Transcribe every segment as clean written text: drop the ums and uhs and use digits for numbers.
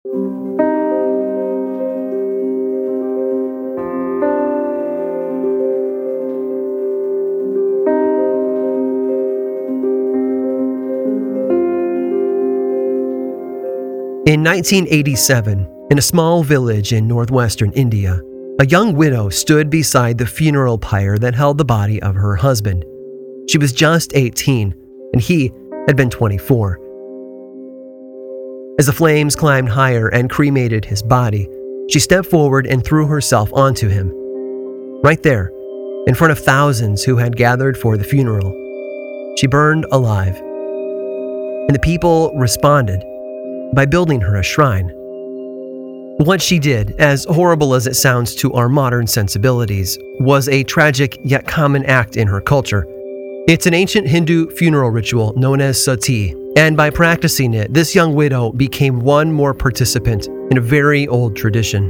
In 1987, in a small village in northwestern India, a young widow stood beside the funeral pyre that held the body of her husband. She was just 18, and he had been 24. As the flames climbed higher and cremated his body, she stepped forward and threw herself onto him. Right there, in front of thousands who had gathered for the funeral, she burned alive. And the people responded by building her a shrine. What she did, as horrible as it sounds to our modern sensibilities, was a tragic yet common act in her culture. It's an ancient Hindu funeral ritual known as sati, and by practicing it, this young widow became one more participant in a very old tradition.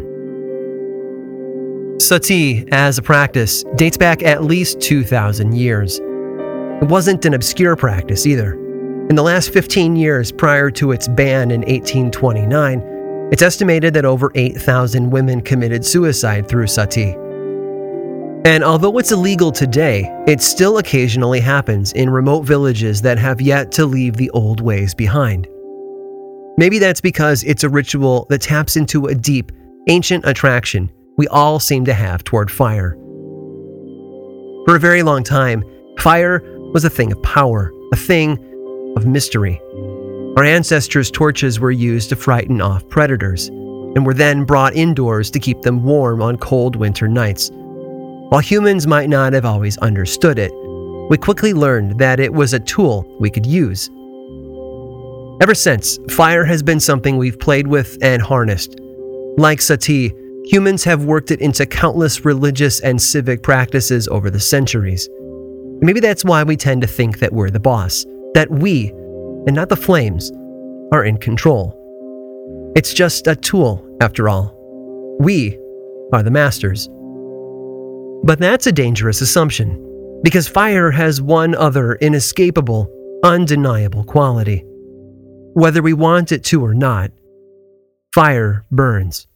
Sati, as a practice, dates back at least 2,000 years. It wasn't an obscure practice either. In the last 15 years prior to its ban in 1829, it's estimated that over 8,000 women committed suicide through sati. And although it's illegal today, it still occasionally happens in remote villages that have yet to leave the old ways behind. Maybe that's because it's a ritual that taps into a deep, ancient attraction we all seem to have toward fire. For a very long time, fire was a thing of power, a thing of mystery. Our ancestors' torches were used to frighten off predators, and were then brought indoors to keep them warm on cold winter nights. While humans might not have always understood it, we quickly learned that it was a tool we could use. Ever since, fire has been something we've played with and harnessed. Like sati, humans have worked it into countless religious and civic practices over the centuries. And maybe that's why we tend to think that we're the boss, that we, and not the flames, are in control. It's just a tool, after all. We are the masters. But that's a dangerous assumption, because fire has one other inescapable, undeniable quality. Whether we want it to or not, fire burns.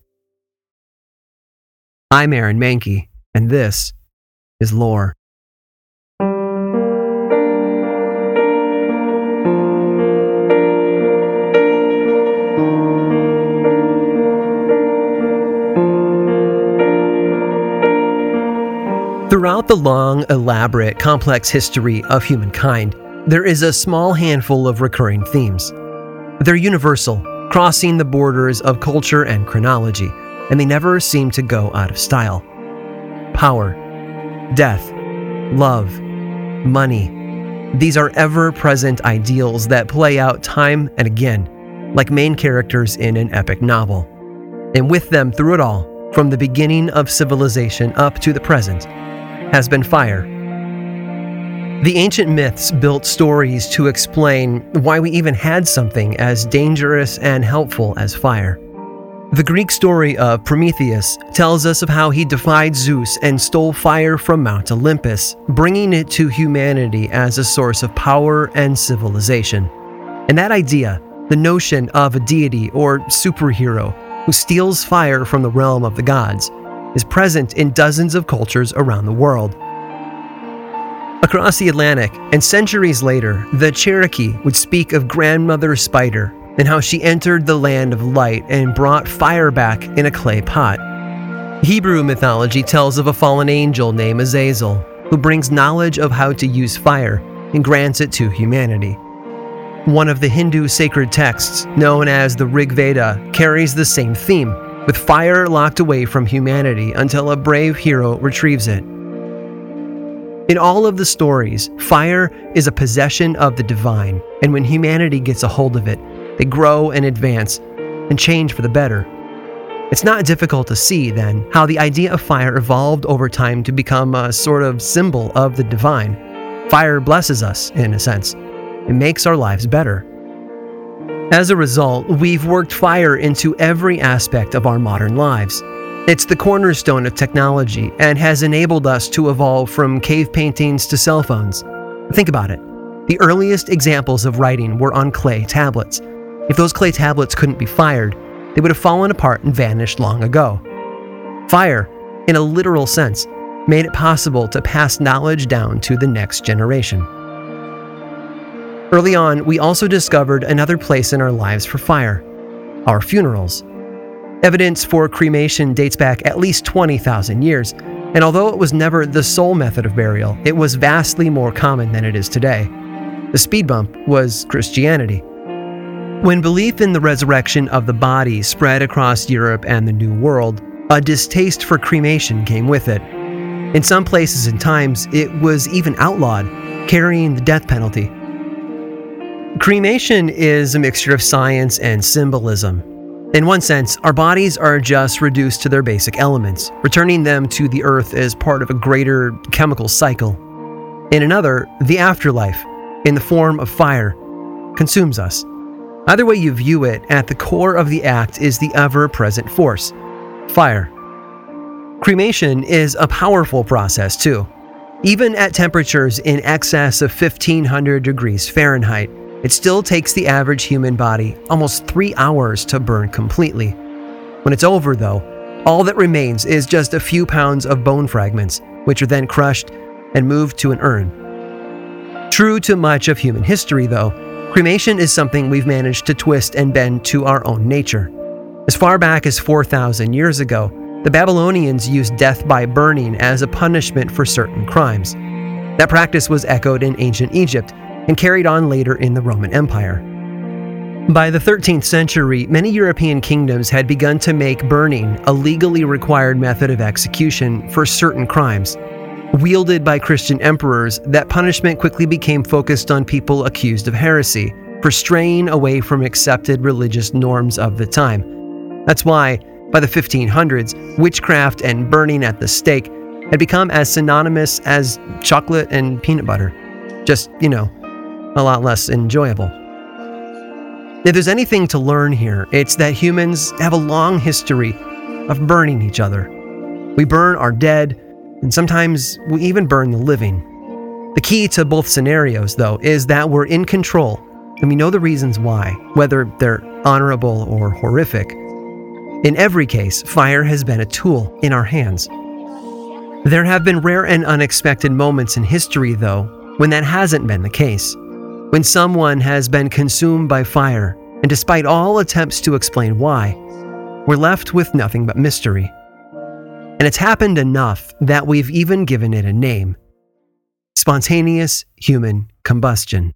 I'm Aaron Mahnke, and this is Lore. Throughout the long, elaborate, complex history of humankind, there is a small handful of recurring themes. They're universal, crossing the borders of culture and chronology, and they never seem to go out of style. Power, death, love, money. These are ever-present ideals that play out time and again, like main characters in an epic novel. And with them through it all, from the beginning of civilization up to the present, has been fire. The ancient myths built stories to explain why we even had something as dangerous and helpful as fire. The Greek story of Prometheus tells us of how he defied Zeus and stole fire from Mount Olympus, bringing it to humanity as a source of power and civilization. And that idea, the notion of a deity or superhero who steals fire from the realm of the gods, is present in dozens of cultures around the world. Across the Atlantic, and centuries later, the Cherokee would speak of Grandmother Spider and how she entered the land of light and brought fire back in a clay pot. Hebrew mythology tells of a fallen angel named Azazel, who brings knowledge of how to use fire and grants it to humanity. One of the Hindu sacred texts, known as the Rig Veda, carries the same theme, with fire locked away from humanity until a brave hero retrieves it. In all of the stories, fire is a possession of the divine, and when humanity gets a hold of it, they grow and advance and change for the better. It's not difficult to see, then, how the idea of fire evolved over time to become a sort of symbol of the divine. Fire blesses us, in a sense. It makes our lives better. As a result, we've worked fire into every aspect of our modern lives. It's the cornerstone of technology and has enabled us to evolve from cave paintings to cell phones. Think about it. The earliest examples of writing were on clay tablets. If those clay tablets couldn't be fired, they would have fallen apart and vanished long ago. Fire, in a literal sense, made it possible to pass knowledge down to the next generation. Early on, we also discovered another place in our lives for fire: our funerals. Evidence for cremation dates back at least 20,000 years, and although it was never the sole method of burial, it was vastly more common than it is today. The speed bump was Christianity. When belief in the resurrection of the body spread across Europe and the New World, a distaste for cremation came with it. In some places and times, it was even outlawed, carrying the death penalty. Cremation is a mixture of science and symbolism. In one sense, our bodies are just reduced to their basic elements, returning them to the earth as part of a greater chemical cycle. In another, the afterlife, in the form of fire, consumes us. Either way you view it, at the core of the act is the ever-present force: fire. Cremation is a powerful process too. Even at temperatures in excess of 1500 degrees Fahrenheit, it still takes the average human body almost 3 hours to burn completely. When it's over, though, all that remains is just a few pounds of bone fragments, which are then crushed and moved to an urn. True to much of human history, though, cremation is something we've managed to twist and bend to our own nature. As far back as 4,000 years ago, the Babylonians used death by burning as a punishment for certain crimes. That practice was echoed in ancient Egypt and carried on later in the Roman Empire. By the 13th century, many European kingdoms had begun to make burning a legally required method of execution for certain crimes. Wielded by Christian emperors, that punishment quickly became focused on people accused of heresy, for straying away from accepted religious norms of the time. That's why, by the 1500s, witchcraft and burning at the stake had become as synonymous as chocolate and peanut butter. Just, a lot less enjoyable. If there's anything to learn here, it's that humans have a long history of burning each other. We burn our dead, and sometimes we even burn the living. The key to both scenarios, though, is that we're in control, and we know the reasons why, whether they're honorable or horrific. In every case, fire has been a tool in our hands. There have been rare and unexpected moments in history, though, when that hasn't been the case. When someone has been consumed by fire, and despite all attempts to explain why, we're left with nothing but mystery. And it's happened enough that we've even given it a name: spontaneous human combustion.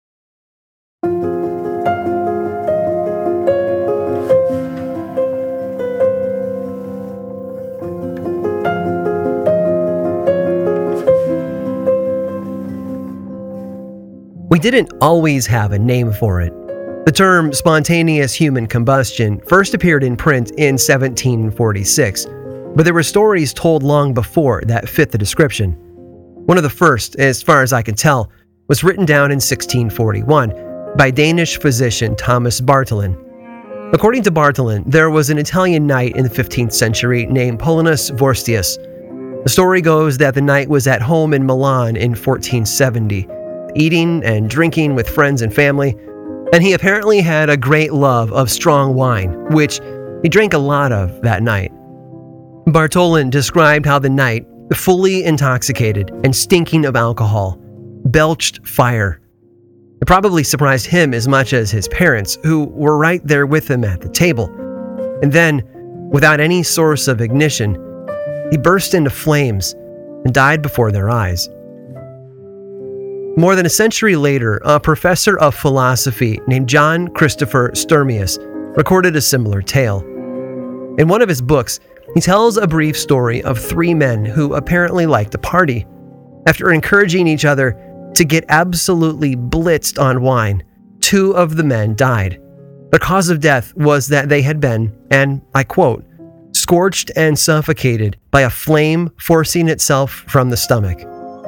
We didn't always have a name for it. The term spontaneous human combustion first appeared in print in 1746, but there were stories told long before that fit the description. One of the first, as far as I can tell, was written down in 1641 by Danish physician Thomas Bartholin. According to Bartholin, there was an Italian knight in the 15th century named Paulinus Vorstius. The story goes that the knight was at home in Milan in 1470, eating and drinking with friends and family, and he apparently had a great love of strong wine, which he drank a lot of that night. Bartholin described how the knight, fully intoxicated and stinking of alcohol, belched fire. It probably surprised him as much as his parents, who were right there with him at the table. And then, without any source of ignition, he burst into flames and died before their eyes. More than a century later, a professor of philosophy named John Christopher Sturmius recorded a similar tale. In one of his books, he tells a brief story of 3 men who apparently liked to party. After encouraging each other to get absolutely blitzed on wine, 2 of the men died. Their cause of death was that they had been, and I quote, scorched and suffocated by a flame forcing itself from the stomach.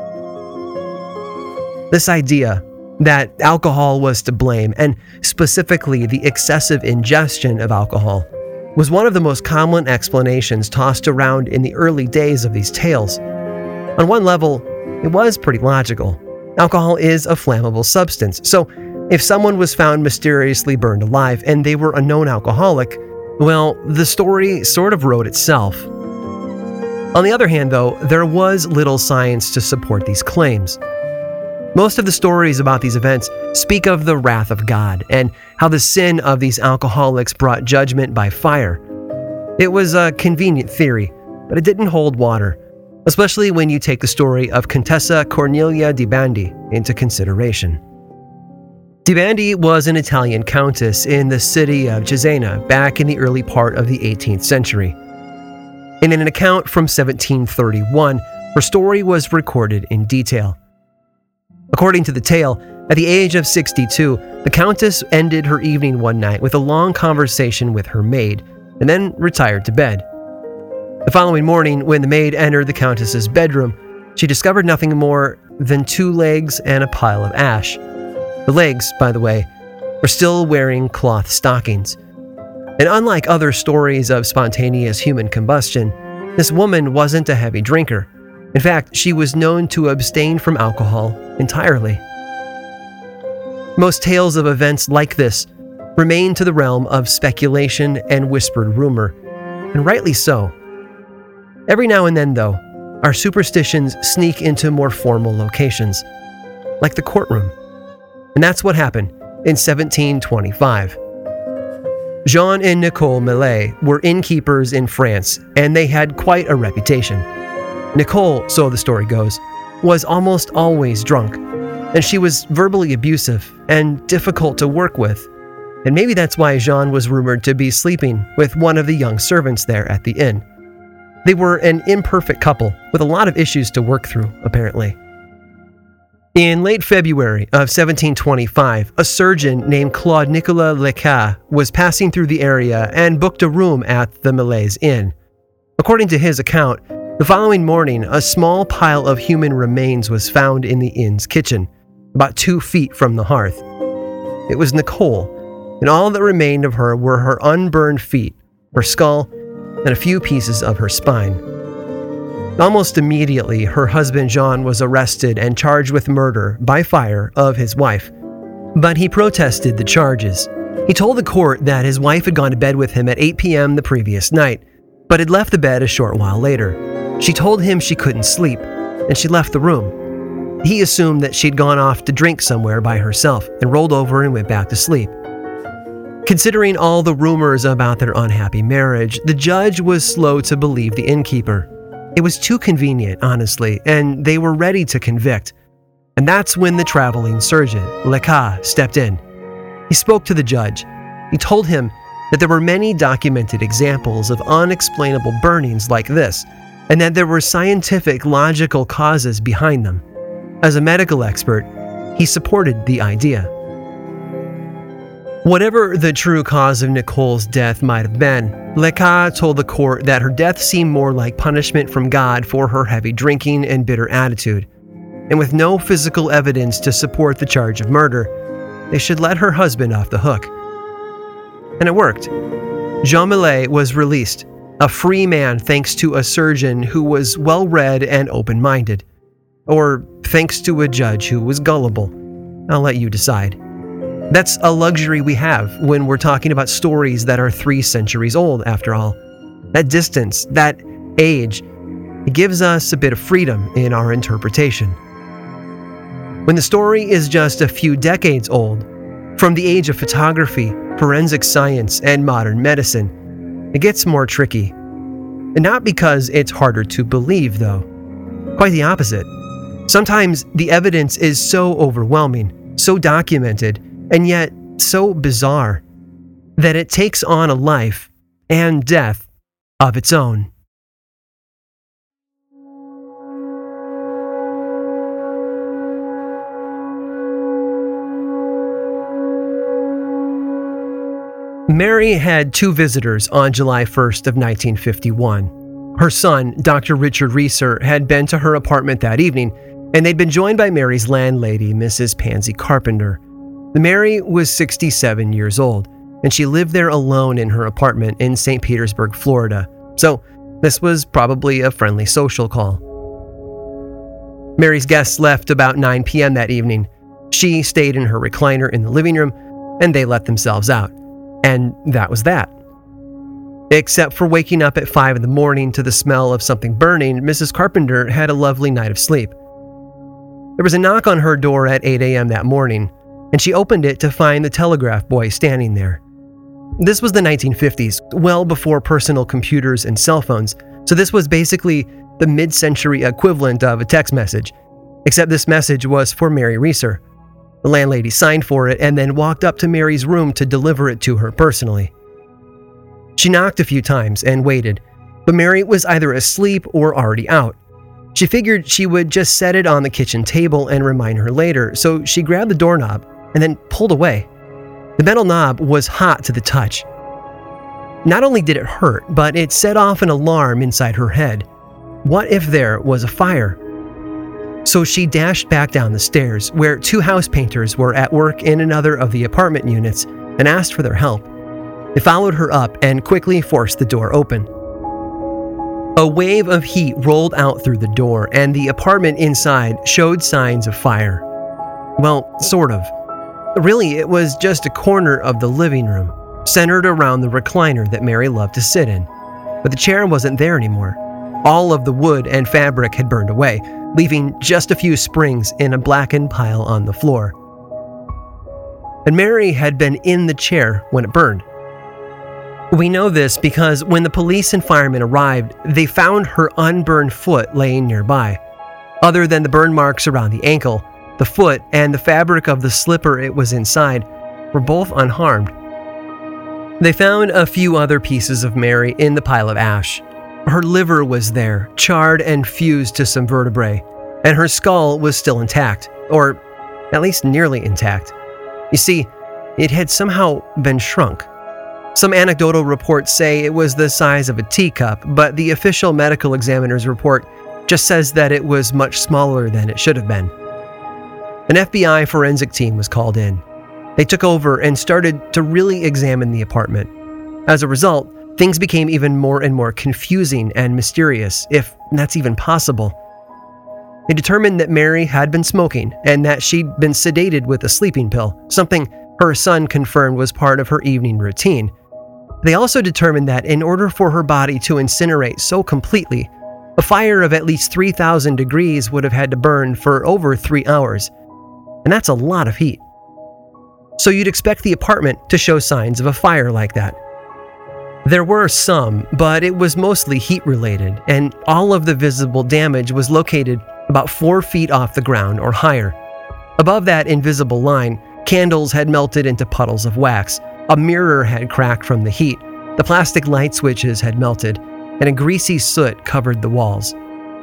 This idea that alcohol was to blame, and specifically the excessive ingestion of alcohol, was one of the most common explanations tossed around in the early days of these tales. On one level, it was pretty logical. Alcohol is a flammable substance, so if someone was found mysteriously burned alive and they were a known alcoholic, Well, the story sort of wrote itself. On the other hand, though, there was little science to support these claims. Most of the stories about these events speak of the wrath of God and how the sin of these alcoholics brought judgment by fire. It was a convenient theory, but it didn't hold water, especially when you take the story of Contessa Cornelia di Bandi into consideration. Di Bandi was an Italian countess in the city of Cesena back in the early part of the 18th century. In an account from 1731, her story was recorded in detail. According to the tale, at the age of 62, the countess ended her evening one night with a long conversation with her maid, and then retired to bed. The following morning, when the maid entered the countess's bedroom, she discovered nothing more than 2 legs and a pile of ash. The legs, by the way, were still wearing cloth stockings. And unlike other stories of spontaneous human combustion, this woman wasn't a heavy drinker. In fact, she was known to abstain from alcohol entirely. Most tales of events like this remain to the realm of speculation and whispered rumor, and rightly so. Every now and then, though, our superstitions sneak into more formal locations, like the courtroom. And that's what happened in 1725. Jean and Nicole Millet were innkeepers in France, and they had quite a reputation. Nicole, so the story goes, was almost always drunk, and she was verbally abusive and difficult to work with. And maybe that's why Jean was rumored to be sleeping with one of the young servants there at the inn. They were an imperfect couple with a lot of issues to work through, apparently. In late February of 1725, a surgeon named Claude Nicolas Leca was passing through the area and booked a room at the Millets Inn. According to his account, the following morning, a small pile of human remains was found in the inn's kitchen, about 2 feet from the hearth. It was Nicole, and all that remained of her were her unburned feet, her skull, and a few pieces of her spine. Almost immediately, her husband Jean was arrested and charged with murder by fire of his wife. But he protested the charges. He told the court that his wife had gone to bed with him at 8 p.m. the previous night, but had left the bed a short while later. She told him she couldn't sleep, and she left the room. He assumed that she'd gone off to drink somewhere by herself and rolled over and went back to sleep. Considering all the rumors about their unhappy marriage, the judge was slow to believe the innkeeper. It was too convenient, honestly, and they were ready to convict. And that's when the traveling surgeon, Leca, stepped in. He spoke to the judge. He told him that there were many documented examples of unexplainable burnings like this, and that there were scientific, logical causes behind them. As a medical expert, he supported the idea. Whatever the true cause of Nicole's death might have been, Leca told the court that her death seemed more like punishment from God for her heavy drinking and bitter attitude. And with no physical evidence to support the charge of murder, they should let her husband off the hook. And it worked. Jean Millet was released, a free man thanks to a surgeon who was well-read and open-minded. Or thanks to a judge who was gullible. I'll let you decide. That's a luxury we have when we're talking about stories that are 3 centuries old, after all. That distance, that age, it gives us a bit of freedom in our interpretation. When the story is just a few decades old, from the age of photography, forensic science, and modern medicine, it gets more tricky. And not because it's harder to believe, though. Quite the opposite. Sometimes the evidence is so overwhelming, so documented, and yet so bizarre, that it takes on a life and death of its own. Mary had 2 visitors on July 1st of 1951. Her son, Dr. Richard Reeser, had been to her apartment that evening, and they'd been joined by Mary's landlady, Mrs. Pansy Carpenter. Mary was 67 years old, and she lived there alone in her apartment in St. Petersburg, Florida, so this was probably a friendly social call. Mary's guests left about 9 p.m. that evening. She stayed in her recliner in the living room, and they let themselves out. And that was that. Except for waking up at 5 in the morning to the smell of something burning, Mrs. Carpenter had a lovely night of sleep. There was a knock on her door at 8 a.m. that morning, and she opened it to find the telegraph boy standing there. This was the 1950s, well before personal computers and cell phones, so this was basically the mid-century equivalent of a text message, except this message was for Mary Reeser. The landlady signed for it and then walked up to Mary's room to deliver it to her personally. She knocked a few times and waited, but Mary was either asleep or already out. She figured she would just set it on the kitchen table and remind her later, so she grabbed the doorknob and then pulled away. The metal knob was hot to the touch. Not only did it hurt, but it set off an alarm inside her head. What if there was a fire? So she dashed back down the stairs, where 2 house painters were at work in another of the apartment units, and asked for their help. They followed her up and quickly forced the door open. A wave of heat rolled out through the door, and the apartment inside showed signs of fire. Well, sort of. Really, it was just a corner of the living room, centered around the recliner that Mary loved to sit in. But the chair wasn't there anymore. All of the wood and fabric had burned away, leaving just a few springs in a blackened pile on the floor. And Mary had been in the chair when it burned. We know this because when the police and firemen arrived, they found her unburned foot laying nearby. Other than the burn marks around the ankle, the foot and the fabric of the slipper it was inside were both unharmed. They found a few other pieces of Mary in the pile of ash. Her liver was there, charred and fused to some vertebrae, and her skull was still intact, or at least nearly intact. You see, it had somehow been shrunk. Some anecdotal reports say it was the size of a teacup, but the official medical examiner's report just says that it was much smaller than it should have been. An FBI forensic team was called in. They took over and started to really examine the apartment. As a result, things became even more and more confusing and mysterious, if that's even possible. They determined that Mary had been smoking and that she'd been sedated with a sleeping pill, something her son confirmed was part of her evening routine. They also determined that in order for her body to incinerate so completely, a fire of at least 3,000 degrees would have had to burn for over 3 hours. And that's a lot of heat. So you'd expect the apartment to show signs of a fire like that. There were some, but it was mostly heat-related, and all of the visible damage was located about 4 feet off the ground or higher. Above that invisible line, candles had melted into puddles of wax, a mirror had cracked from the heat, the plastic light switches had melted, and a greasy soot covered the walls.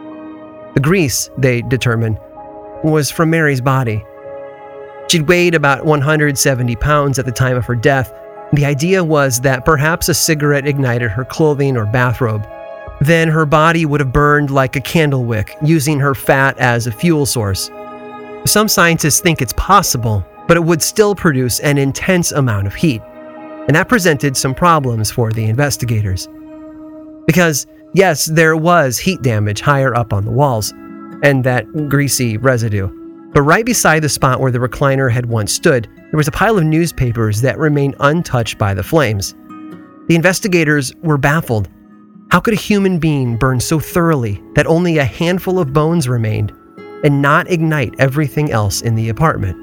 The grease, they determined, was from Mary's body. She'd weighed about 170 pounds at the time of her death. The idea was that perhaps a cigarette ignited her clothing or bathrobe. Then her body would have burned like a candle wick, using her fat as a fuel source. Some scientists think it's possible, but it would still produce an intense amount of heat. And that presented some problems for the investigators. Because, yes, there was heat damage higher up on the walls, and that greasy residue. But right beside the spot where the recliner had once stood, there was a pile of newspapers that remained untouched by the flames. The investigators were baffled. How could a human being burn so thoroughly that only a handful of bones remained and not ignite everything else in the apartment?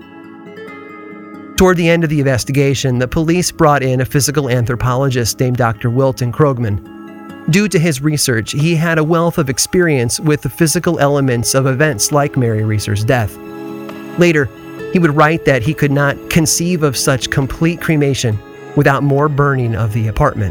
Toward the end of the investigation, the police brought in a physical anthropologist named Dr. Wilton Krogman. Due to his research, he had a wealth of experience with the physical elements of events like Mary Reeser's death. Later, he would write that he could not conceive of such complete cremation without more burning of the apartment.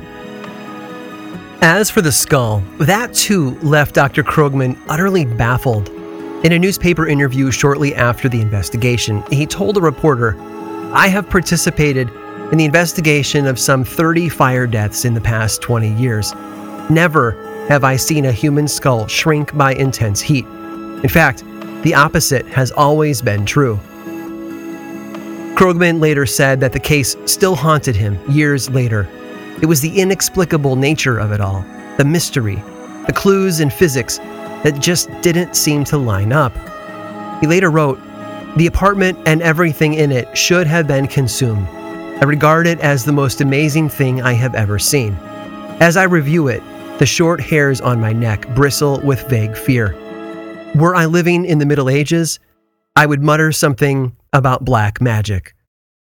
As for the skull, that too left Dr. Krogman utterly baffled. In a newspaper interview shortly after the investigation, he told a reporter, "I have participated in the investigation of some 30 fire deaths in the past 20 years. Never have I seen a human skull shrink by intense heat. In fact, the opposite has always been true." Krogman later said that the case still haunted him years later. It was the inexplicable nature of it all, the mystery, the clues in physics that just didn't seem to line up. He later wrote, "The apartment and everything in it should have been consumed. I regard it as the most amazing thing I have ever seen. As I review it, the short hairs on my neck bristle with vague fear. Were I living in the Middle Ages, I would mutter something about black magic.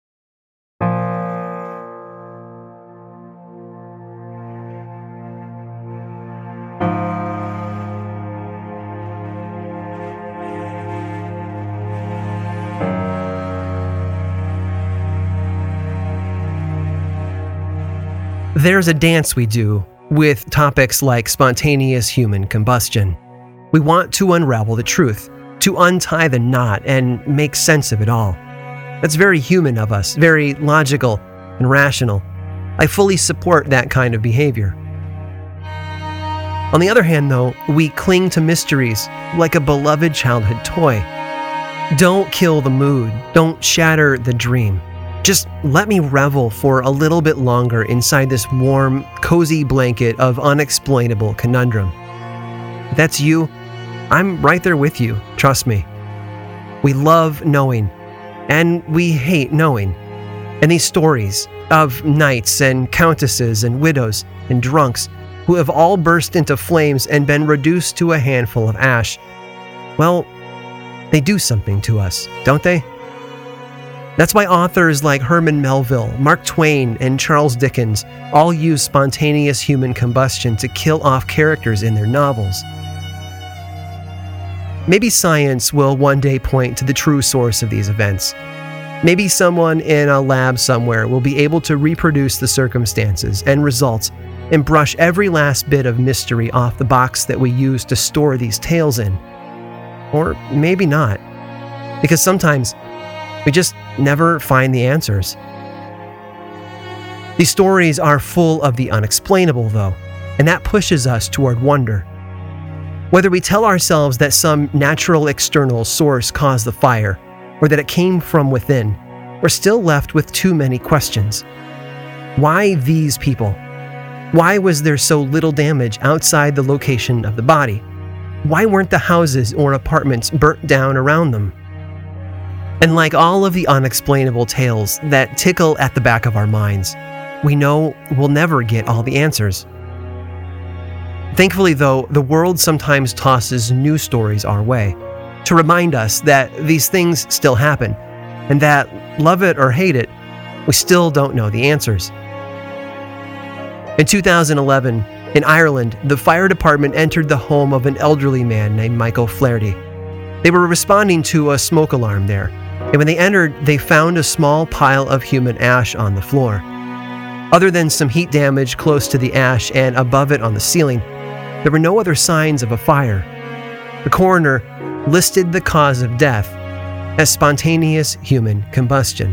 There's a dance we do with topics like spontaneous human combustion. We want to unravel the truth, to untie the knot and make sense of it all. That's very human of us, very logical and rational. I fully support that kind of behavior. On the other hand, though, we cling to mysteries like a beloved childhood toy. Don't kill the mood. Don't shatter the dream. Just let me revel for a little bit longer inside this warm, cozy blanket of unexplainable conundrum. If that's you, I'm right there with you, trust me. We love knowing, and we hate knowing. And these stories of knights and countesses and widows and drunks who have all burst into flames and been reduced to a handful of ash, well, they do something to us, don't they? That's why authors like Herman Melville, Mark Twain, and Charles Dickens all use spontaneous human combustion to kill off characters in their novels. Maybe science will one day point to the true source of these events. Maybe someone in a lab somewhere will be able to reproduce the circumstances and results and brush every last bit of mystery off the box that we use to store these tales in. Or maybe not, because sometimes we just never find the answers. These stories are full of the unexplainable, though, and that pushes us toward wonder. Whether we tell ourselves that some natural external source caused the fire, or that it came from within, we're still left with too many questions. Why these people? Why was there so little damage outside the location of the body? Why weren't the houses or apartments burnt down around them? And like all of the unexplainable tales that tickle at the back of our minds, we know we'll never get all the answers. Thankfully, though, the world sometimes tosses new stories our way to remind us that these things still happen, and that, love it or hate it, we still don't know the answers. In 2011, in Ireland, the fire department entered the home of an elderly man named Michael Flaherty. They were responding to a smoke alarm there, and when they entered, they found a small pile of human ash on the floor. Other than some heat damage close to the ash and above it on the ceiling, there were no other signs of a fire. The coroner listed the cause of death as spontaneous human combustion.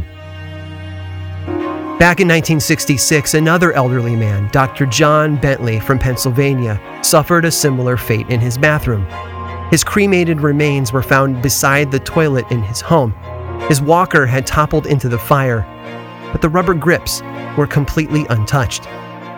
Back in 1966, another elderly man, Dr. John Bentley from Pennsylvania, suffered a similar fate in his bathroom. His cremated remains were found beside the toilet in his home. His walker had toppled into the fire, but the rubber grips were completely untouched.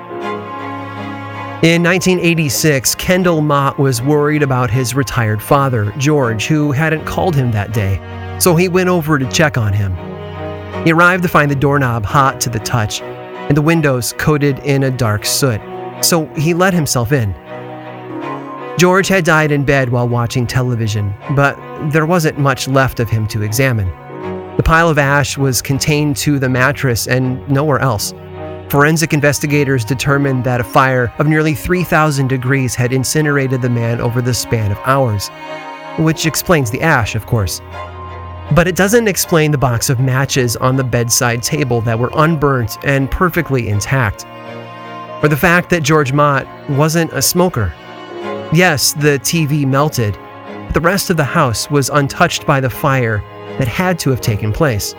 In 1986, Kendall Mott was worried about his retired father, George, who hadn't called him that day, so he went over to check on him. He arrived to find the doorknob hot to the touch and the windows coated in a dark soot, so he let himself in. George had died in bed while watching television, but there wasn't much left of him to examine. The pile of ash was contained to the mattress and nowhere else. Forensic investigators determined that a fire of nearly 3,000 degrees had incinerated the man over the span of hours, which explains the ash, of course. But it doesn't explain the box of matches on the bedside table that were unburnt and perfectly intact, or the fact that George Mott wasn't a smoker. Yes, the TV melted, but the rest of the house was untouched by the fire that had to have taken place.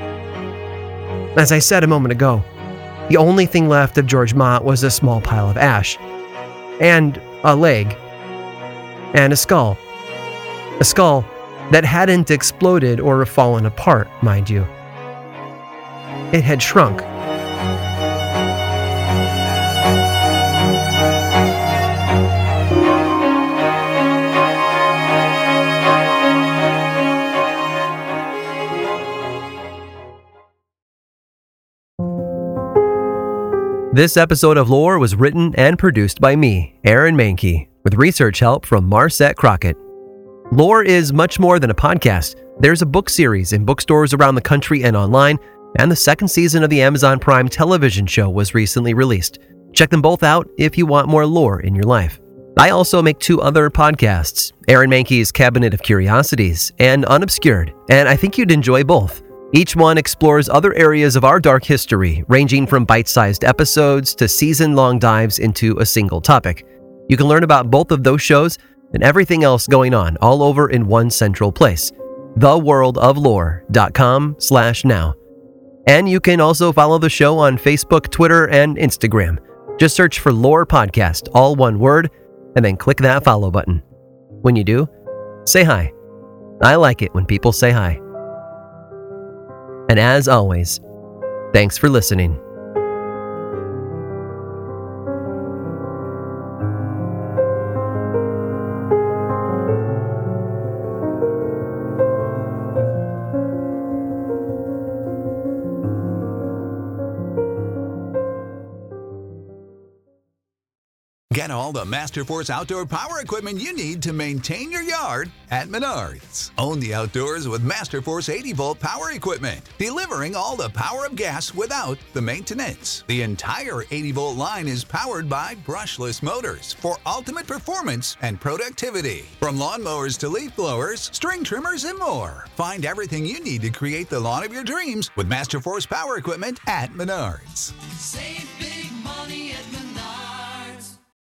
As I said a moment ago, the only thing left of George Mott was a small pile of ash, and a leg, and a skull. A skull that hadn't exploded or fallen apart, mind you. It had shrunk. This episode of Lore was written and produced by me, Aaron Mahnke, with research help from Marset Crockett. Lore is much more than a podcast. There's a book series in bookstores around the country and online, and the second season of the Amazon Prime television show was recently released. Check them both out if you want more lore in your life. I also make 2 other podcasts, Aaron Mahnke's Cabinet of Curiosities and Unobscured, and I think you'd enjoy both. Each one explores other areas of our dark history, ranging from bite-sized episodes to season-long dives into a single topic. You can learn about both of those shows and everything else going on all over in one central place, theworldoflore.com/now. And you can also follow the show on Facebook, Twitter, and Instagram. Just search for Lore Podcast, all one word, and then click that follow button. When you do, say hi. I like it when people say hi. And as always, thanks for listening. Get all the Masterforce outdoor power equipment you need to maintain your yard at Menards. Own the outdoors with Masterforce 80-volt power equipment, delivering all the power of gas without the maintenance. The entire 80-volt line is powered by brushless motors for ultimate performance and productivity. From lawnmowers to leaf blowers, string trimmers, and more. Find everything you need to create the lawn of your dreams with Masterforce power equipment at Menards. Save